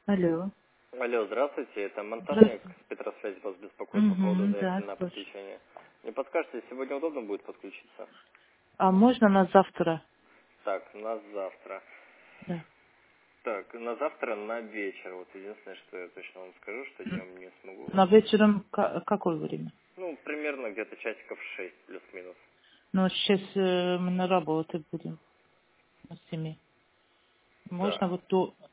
Алло. Алло, здравствуйте, это монтажник Здравствуйте. с Петросвязи вас беспокоит по поводу Да, заявки на слушай. подключение. Не подскажете, сегодня удобно будет подключиться? А можно на завтра? Так, на завтра. Да. Так, на завтра на вечер. Вот единственное, что я точно вам скажу, что днем не смогу. На вечером какое время? Ну, примерно где-то часиков 6 плюс-минус. Ну, сейчас мы на работе будем. На 7. Можно Так, вот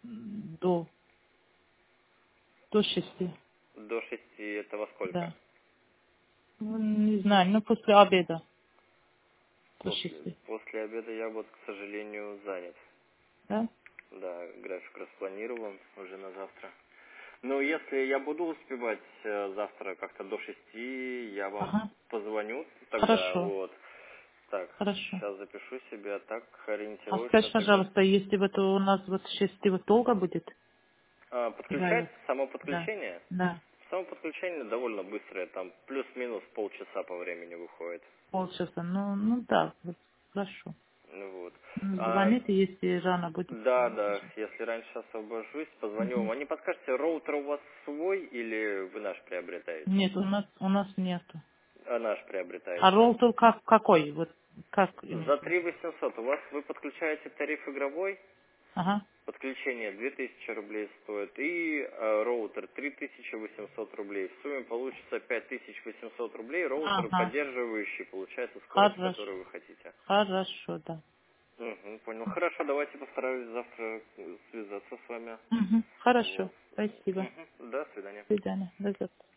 до 6. до 6 это во сколько? Да. Ну, не знаю, ну после обеда. До После, 6. после обеда я вот, к сожалению, занят. Да? Да, график распланирован уже на завтра. Ну, если я буду успевать завтра как-то до 6, я вам Ага. позвоню тогда, Хорошо. вот. Так, Хорошо. сейчас запишу себе, а так А ориентируочно скажи, тогда. пожалуйста, если вот у нас вот 6 вот долго будет? Подключать Бывает. само Да. подключение? Да. Само подключение довольно быстрое, там плюс-минус полчаса по времени выходит. Полчаса. Ну да, вот, хорошо. Ну вот. А, Звоните, если рано будет. да, да, если раньше освобожусь, позвоню вам. Мгм. А не подскажете, роутер у вас свой или вы наш приобретаете? Нет, у нас нету. А наш А приобретаете. роутер какой? Вот как За имеется? 3800 у вас вы подключаете тариф игровой, Ага. подключение 2000 рублей стоит, и роутер 3800 рублей. В сумме получится 5800 рублей, роутер Ага. поддерживающий, получается скорость, Хорошо. которую вы хотите. Хорошо, да. Угу, понял. Хорошо, давайте постараюсь завтра связаться с вами. Хорошо. Вот. Спасибо. Мгм. До свидания. До свидания. До завтра.